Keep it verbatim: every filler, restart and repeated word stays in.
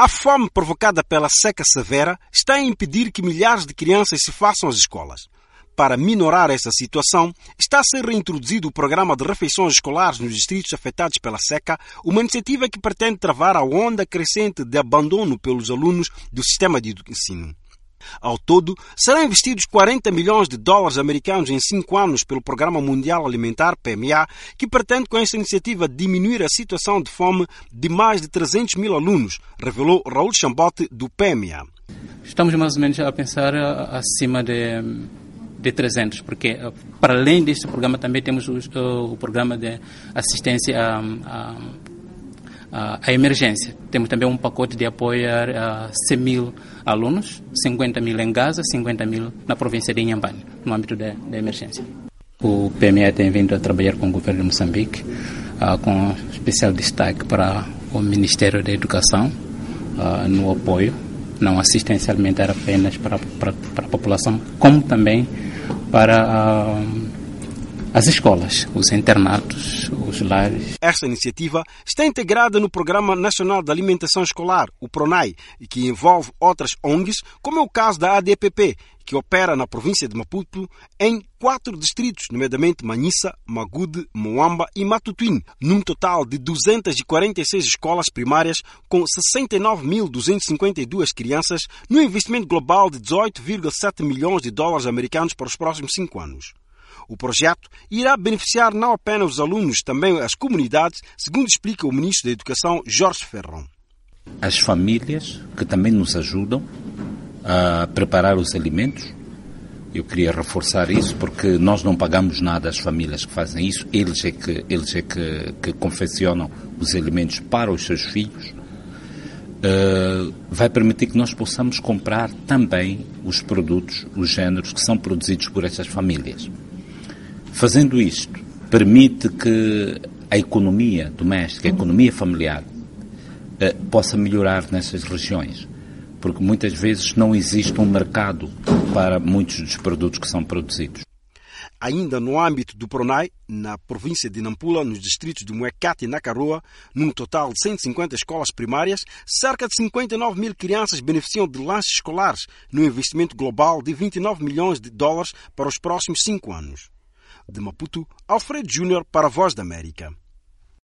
A fome provocada pela seca severa está a impedir que milhares de crianças se façam às escolas. Para minorar essa situação, está a ser reintroduzido o programa de refeições escolares nos distritos afetados pela seca, uma iniciativa que pretende travar a onda crescente de abandono pelos alunos do sistema de ensino. Ao todo, serão investidos quarenta milhões de dólares americanos em cinco anos pelo Programa Mundial Alimentar, P M A, que pretende com esta iniciativa diminuir a situação de fome de mais de trezentos mil alunos, revelou Raul Chambote, do P M A. Estamos mais ou menos a pensar acima de, de trezentos, porque para além deste programa também temos o, o programa de assistência a, a, a emergência. Temos também um pacote de apoio a cem mil alunos, cinquenta mil em Gaza, cinquenta mil na província de Inhambane, no âmbito da, da emergência. O P M A tem vindo a trabalhar com o governo de Moçambique, uh, com especial destaque para o Ministério da Educação, uh, no apoio, não assistência alimentar apenas para, para, para a população, como também para uh, as escolas, os internatos, os lares. Esta iniciativa está integrada no Programa Nacional de Alimentação Escolar, o PRONAI, e que envolve outras O N Gs, como é o caso da A D P P, que opera na província de Maputo em quatro distritos, nomeadamente Manhissa, Magude, Moamba e Matutuine, num total de duzentas e quarenta e seis escolas primárias com sessenta e nove mil duzentas e cinquenta e duas crianças, num investimento global de dezoito vírgula sete milhões de dólares americanos para os próximos cinco anos. O projeto irá beneficiar não apenas os alunos, também as comunidades, segundo explica o Ministro da Educação, Jorge Ferrão. As famílias que também nos ajudam a preparar os alimentos, eu queria reforçar isso porque nós não pagamos nada às famílias que fazem isso, eles é que, eles é que, que confeccionam os alimentos para os seus filhos. Uh, vai permitir que nós possamos comprar também os produtos, os géneros que são produzidos por essas famílias. Fazendo isto, permite que a economia doméstica, a economia familiar, eh, possa melhorar nessas regiões, porque muitas vezes não existe um mercado para muitos dos produtos que são produzidos. Ainda no âmbito do PRONAI, na província de Nampula, nos distritos de Muecate e Nakaroa, num total de cento e cinquenta escolas primárias, cerca de cinquenta e nove mil crianças beneficiam de lanches escolares, num investimento global de vinte e nove milhões de dólares para os próximos cinco anos. De Maputo, Alfredo Júnior para a Voz da América.